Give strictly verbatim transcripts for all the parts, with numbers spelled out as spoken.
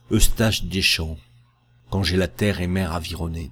Eustache Deschamps, quand j'ai la terre et mer avironnée.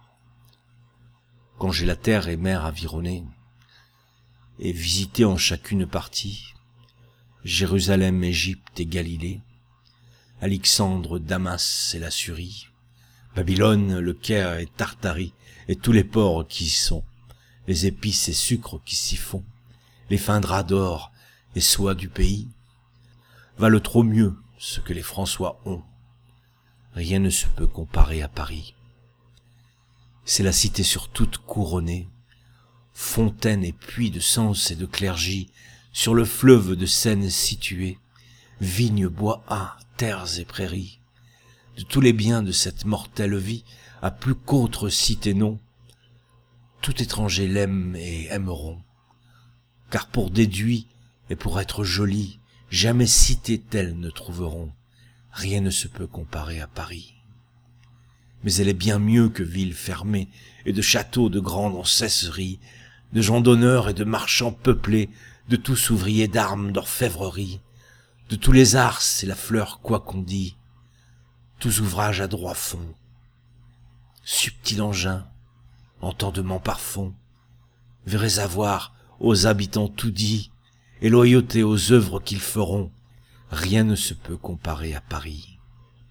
Quand j'ai la terre et mer avironnée, et visité en chacune partie, Jérusalem, Égypte et Galilée, Alexandre, Damas et la Syrie, Babylone, le Caire et Tartarie, et tous les ports qui y sont, les épices et sucres qui s'y font, les fins draps d'or et soie du pays, valent trop mieux ce que les François ont. Rien ne se peut comparer à Paris. C'est la cité sur toute couronnée, fontaine et puits de sens et de clergie, sur le fleuve de Seine située, vignes, bois, ah, terres et prairies. De tous les biens de cette mortelle vie, à plus qu'autre cité non, tout étranger l'aime et aimeront. Car pour déduit et pour être joli, jamais cité telle ne trouveront. Rien ne se peut comparer à Paris. Mais elle est bien mieux que ville fermée, et de châteaux de grande ancestrerie, de gens d'honneur et de marchands peuplés, de tous ouvriers d'armes, d'orfèvrerie, de tous les arts c'est la fleur quoi qu'on dit, tous ouvrages à droit fond, subtil engin, entendement par fond, verrez avoir aux habitants tout dit, et loyauté aux œuvres qu'ils feront, rien ne se peut comparer à Paris.